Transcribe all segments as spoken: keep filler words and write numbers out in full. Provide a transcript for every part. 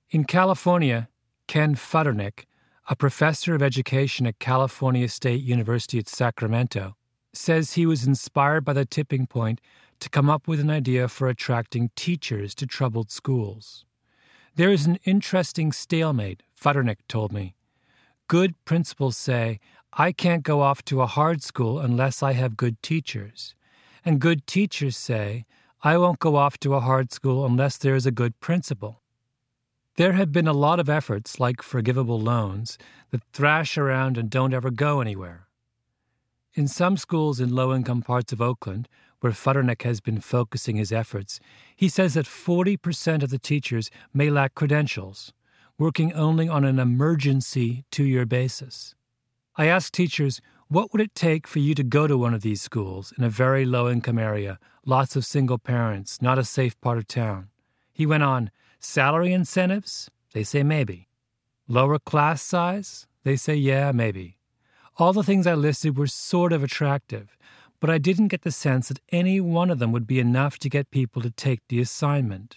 In California, Ken Futternick, a professor of education at California State University at Sacramento, says he was inspired by the tipping point to come up with an idea for attracting teachers to troubled schools. There is an interesting stalemate, Futternick told me. Good principals say, I can't go off to a hard school unless I have good teachers. And good teachers say, I won't go off to a hard school unless there is a good principal. There have been a lot of efforts, like forgivable loans, that thrash around and don't ever go anywhere. In some schools in low-income parts of Oakland, where Futternick has been focusing his efforts, he says that forty percent of the teachers may lack credentials, working only on an emergency two-year basis. I asked teachers, what would it take for you to go to one of these schools in a very low-income area, lots of single parents, not a safe part of town? He went on, salary incentives? They say maybe. Lower class size? They say yeah, maybe. All the things I listed were sort of attractive, but I didn't get the sense that any one of them would be enough to get people to take the assignment.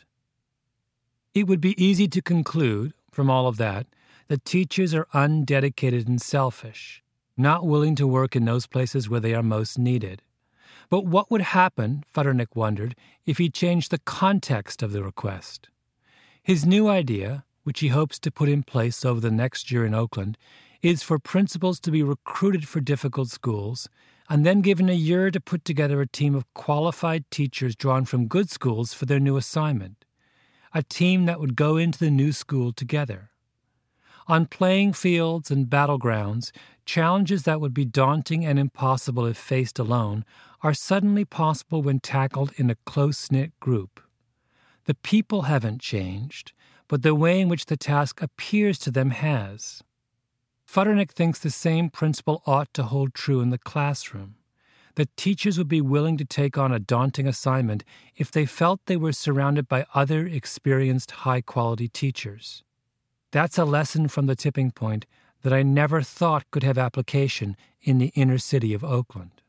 It would be easy to conclude, from all of that, that teachers are undedicated and selfish, not willing to work in those places where they are most needed. But what would happen, Futternick wondered, if he changed the context of the request? His new idea, which he hopes to put in place over the next year in Oakland, is for principals to be recruited for difficult schools and then given a year to put together a team of qualified teachers drawn from good schools for their new assignment, a team that would go into the new school together. On playing fields and battlegrounds, challenges that would be daunting and impossible if faced alone are suddenly possible when tackled in a close-knit group. The people haven't changed, but the way in which the task appears to them has. Futternick thinks the same principle ought to hold true in the classroom, that teachers would be willing to take on a daunting assignment if they felt they were surrounded by other experienced high-quality teachers. That's a lesson from the tipping point that I never thought could have application in the inner city of Oakland.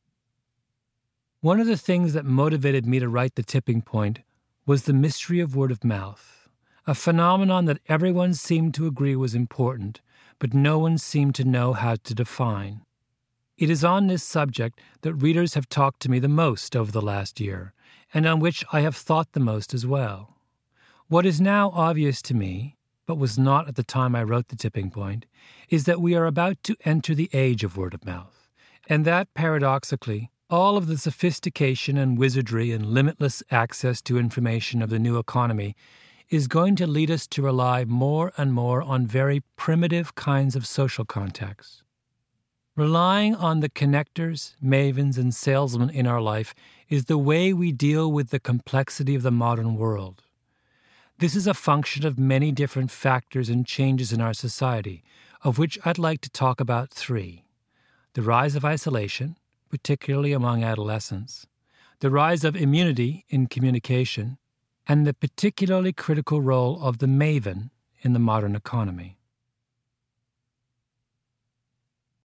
One of the things that motivated me to write The Tipping Point was the mystery of word of mouth, a phenomenon that everyone seemed to agree was important, but no one seemed to know how to define. It is on this subject that readers have talked to me the most over the last year, and on which I have thought the most as well. What is now obvious to me, but was not at the time I wrote The Tipping Point, is that we are about to enter the age of word of mouth, and that, paradoxically, all of the sophistication and wizardry and limitless access to information of the new economy is going to lead us to rely more and more on very primitive kinds of social contacts. Relying on the connectors, mavens, and salesmen in our life is the way we deal with the complexity of the modern world. This is a function of many different factors and changes in our society, of which I'd like to talk about three. The rise of isolation, particularly among adolescents, the rise of immunity in communication, and the particularly critical role of the maven in the modern economy.